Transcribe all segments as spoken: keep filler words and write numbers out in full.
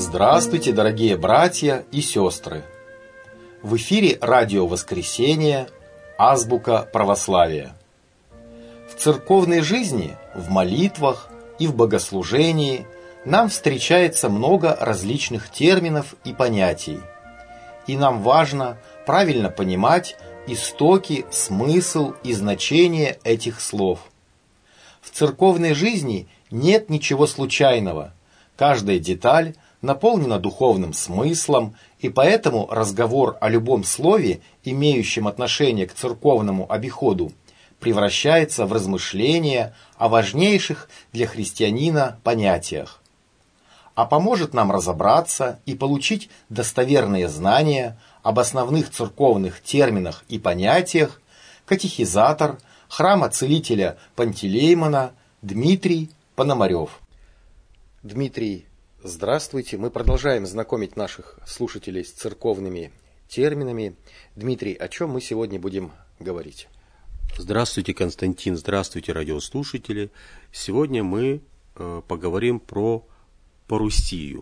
Здравствуйте, дорогие братья и сестры! В эфире радио «Воскресение», азбука православия. В церковной жизни, в молитвах и в богослужении нам встречается много различных терминов и понятий. И нам важно правильно понимать истоки, смысл и значение этих слов. В церковной жизни нет ничего случайного. Каждая деталь наполнена духовным смыслом, и поэтому разговор о любом слове, имеющем отношение к церковному обиходу, превращается в размышления о важнейших для христианина понятиях. А поможет нам разобраться и получить достоверные знания об основных церковных терминах и понятиях катехизатор храма целителя Пантелеймона Дмитрий Пономарев. Дмитрий, здравствуйте. Мы продолжаем знакомить наших слушателей с церковными терминами. Дмитрий, о чем мы сегодня будем говорить? Здравствуйте, Константин, здравствуйте, радиослушатели. Сегодня мы э, поговорим про парусию.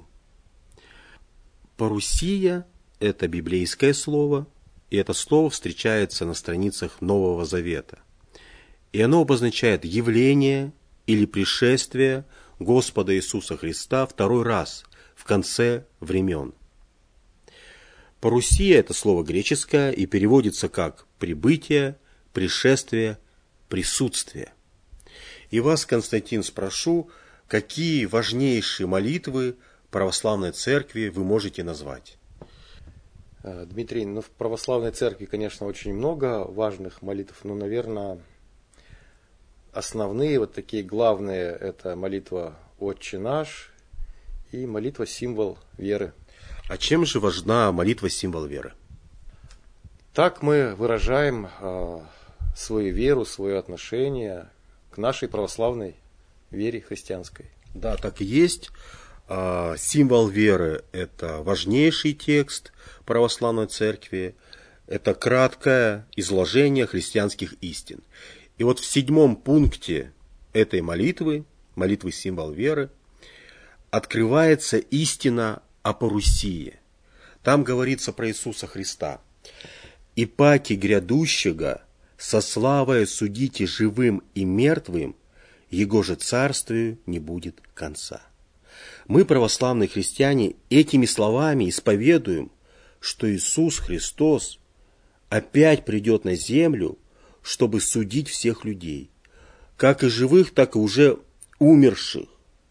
Парусия – это библейское слово, и это слово встречается на страницах Нового Завета. И оно обозначает явление или пришествие Господа Иисуса Христа второй раз в конце времен. Парусия – это слово греческое и переводится как «прибытие», «пришествие», «присутствие». И вас, Константин, спрошу, какие важнейшие молитвы православной церкви вы можете назвать? Дмитрий, ну в православной церкви, конечно, очень много важных молитв, но, наверное, основные, вот такие главные, это молитва «Отче наш» и молитва «Символ веры». А чем же важна молитва «Символ веры»? Так мы выражаем э, свою веру, свое отношение к нашей православной вере христианской. Да, так и есть. Символ веры – это важнейший текст православной церкви, это краткое изложение христианских истин. И вот в седьмом пункте этой молитвы, молитвы «Символ веры», открывается истина о парусии. Там говорится про Иисуса Христа. «И паки грядущего со славой судите живым и мертвым, Его же царствию не будет конца». Мы, православные христиане, этими словами исповедуем, что Иисус Христос опять придет на землю, чтобы судить всех людей, как и живых, так и уже умерших.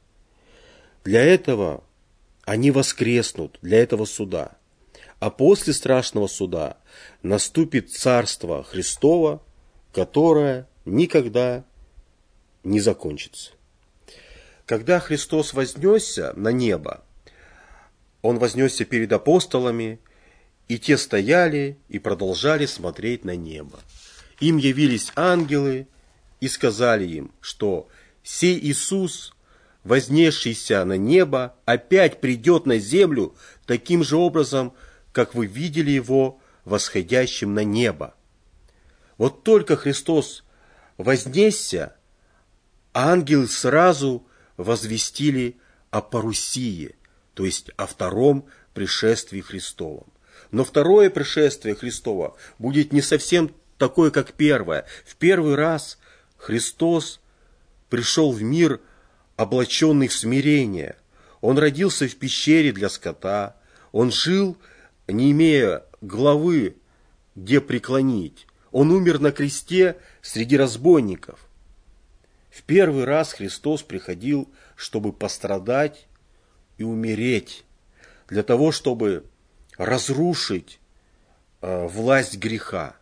Для этого они воскреснут, для этого суда. А после страшного суда наступит Царство Христово, которое никогда не закончится. Когда Христос вознесся на небо, Он вознесся перед апостолами, и те стояли и продолжали смотреть на небо. Им явились ангелы и сказали им, что сей Иисус, вознесшийся на небо, опять придет на землю таким же образом, как вы видели Его восходящим на небо. Вот только Христос вознесся, ангелы сразу возвестили о парусии, то есть о втором пришествии Христовом. Но второе пришествие Христова будет не совсем такое, как первое. В первый раз Христос пришел в мир, облаченный в смирение. Он родился в пещере для скота. Он жил, не имея главы, где преклонить. Он умер на кресте среди разбойников. В первый раз Христос приходил, чтобы пострадать и умереть, для того, чтобы разрушить э, власть греха.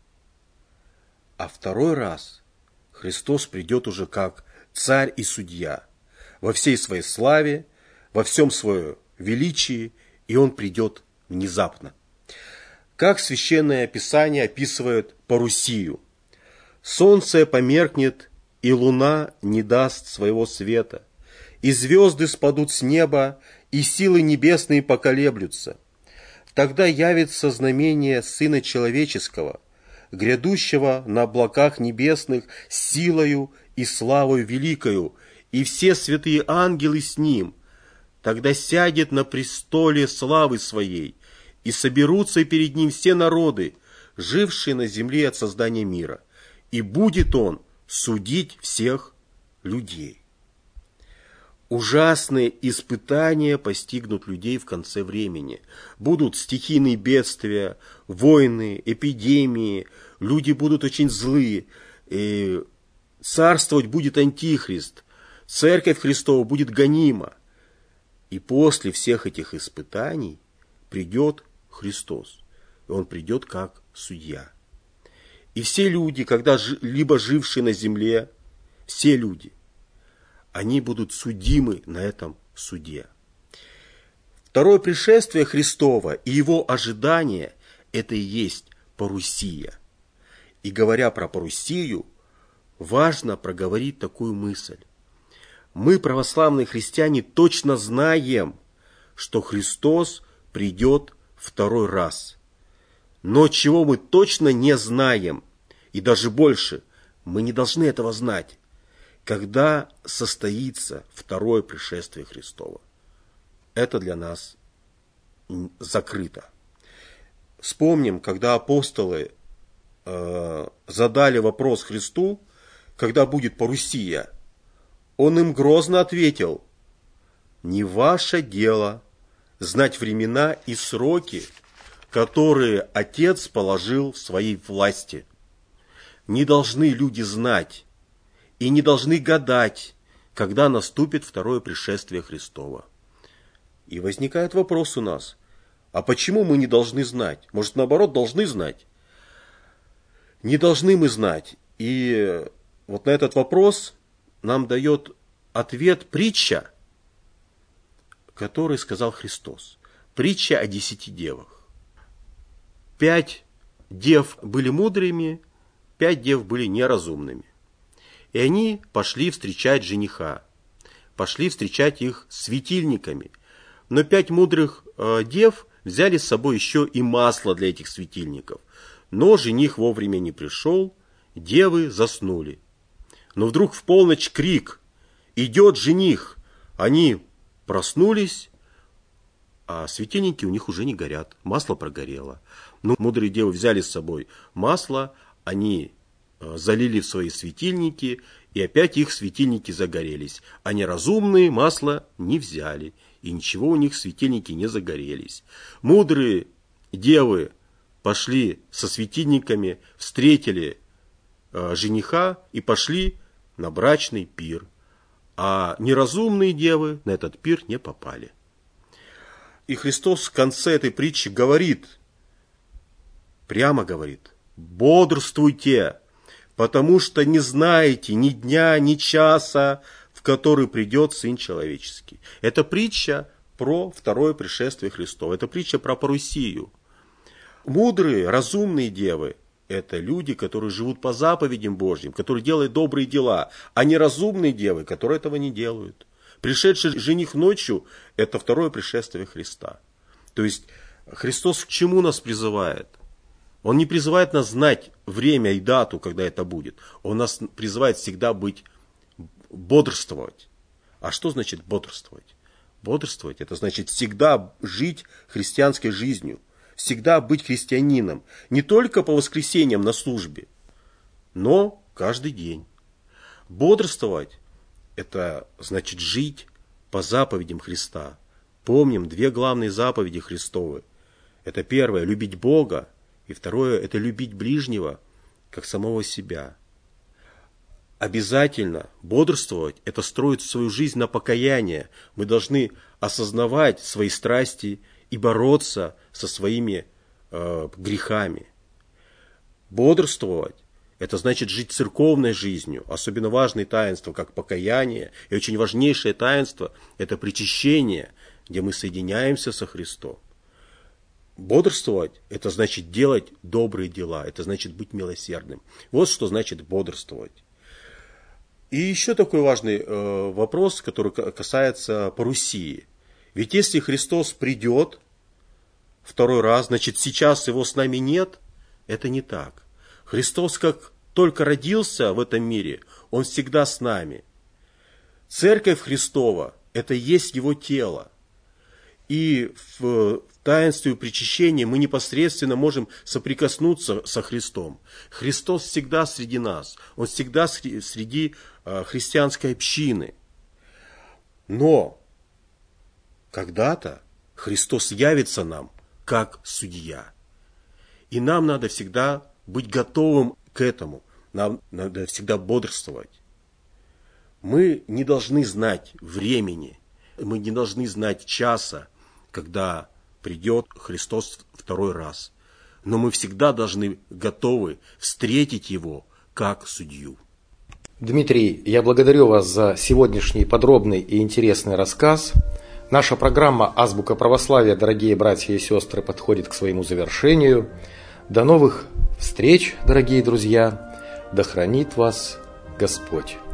А второй раз Христос придет уже как царь и судья, во всей своей славе, во всем своем величии, и Он придет внезапно. Как Священное Писание описывает парусию? Солнце померкнет, и луна не даст своего света, и звезды спадут с неба, и силы небесные поколеблются. Тогда явится знамение Сына Человеческого, грядущего на облаках небесных с силою и славою великою, и все святые ангелы с Ним. Тогда сядет на престоле славы своей, и соберутся перед ним все народы, жившие на земле от создания мира, и будет он судить всех людей. Ужасные испытания постигнут людей в конце времени. Будут стихийные бедствия, войны, эпидемии, люди будут очень злые, и царствовать будет антихрист, церковь Христова будет гонима. И после всех этих испытаний придет Христос, и Он придет как судья. И все люди, когда либо жившие на земле, все люди, они будут судимы на этом суде. Второе пришествие Христова и его ожидание – это и есть парусия. И говоря про парусию, важно проговорить такую мысль. Мы, православные христиане, точно знаем, что Христос придет второй раз. Но чего мы точно не знаем, и даже больше, мы не должны этого знать, когда состоится второе пришествие Христова. Это для нас закрыто. Вспомним, когда апостолы э, задали вопрос Христу, когда будет парусия, Он им грозно ответил: не ваше дело знать времена и сроки, которые Отец положил в своей власти. Не должны люди знать и не должны гадать, когда наступит второе пришествие Христова. И возникает вопрос у нас: а почему мы не должны знать? Может, наоборот, должны знать? Не должны мы знать. И вот на этот вопрос нам дает ответ притча, который сказал Христос. Притча о десяти девах. Пять дев были мудрыми, пять дев были неразумными. И они пошли встречать жениха, пошли встречать их светильниками. Но пять мудрых э, дев взяли с собой еще и масло для этих светильников. Но жених вовремя не пришел, девы заснули. Но вдруг в полночь крик: идет жених! Они проснулись, а светильники у них уже не горят, масло прогорело. Ну, мудрые девы взяли с собой масло, они залили в свои светильники, и опять их светильники загорелись. А неразумные масло не взяли, и ничего у них светильники не загорелись. Мудрые девы пошли со светильниками, встретили э, жениха и пошли на брачный пир. А неразумные девы на этот пир не попали. И Христос в конце этой притчи говорит, прямо говорит: бодрствуйте, потому что не знаете ни дня, ни часа, в который придет Сын Человеческий. Это притча про второе пришествие Христова. Это притча про парусию. Мудрые, разумные девы – это люди, которые живут по заповедям Божьим, которые делают добрые дела, а неразумные девы, которые этого не делают. Пришедший жених ночью – это второе пришествие Христа. То есть Христос к чему нас призывает? Он не призывает нас знать время и дату, когда это будет. Он нас призывает всегда быть, бодрствовать. А что значит бодрствовать? Бодрствовать – это значит всегда жить христианской жизнью, всегда быть христианином. Не только по воскресеньям на службе, но каждый день. Бодрствовать – это значит жить по заповедям Христа. Помним две главные заповеди Христовы. Это первое – любить Бога. И второе – это любить ближнего, как самого себя. Обязательно бодрствовать – это строить свою жизнь на покаяние. Мы должны осознавать свои страсти и бороться со своими э, грехами. Бодрствовать – это значит жить церковной жизнью. Особенно важные таинства, как покаяние. И очень важнейшее таинство – это причащение, где мы соединяемся со Христом. Бодрствовать – это значит делать добрые дела, это значит быть милосердным. Вот что значит бодрствовать. И еще такой важный э, вопрос, который касается парусии. Ведь если Христос придет второй раз, значит сейчас его с нами нет, это не так. Христос как только родился в этом мире, Он всегда с нами. Церковь Христова – это и есть Его тело. И в таинстве причащения мы непосредственно можем соприкоснуться со Христом. Христос всегда среди нас, Он всегда среди христианской общины. Но когда-то Христос явится нам как судья. И нам надо всегда быть готовым к этому. Нам надо всегда бодрствовать. Мы не должны знать времени, мы не должны знать часа, когда придет Христос второй раз. Но мы всегда должны готовы встретить Его как судью. Дмитрий, я благодарю вас за сегодняшний подробный и интересный рассказ. Наша программа «Азбука православия», дорогие братья и сестры, подходит к своему завершению. До новых встреч, дорогие друзья! Да хранит вас Господь!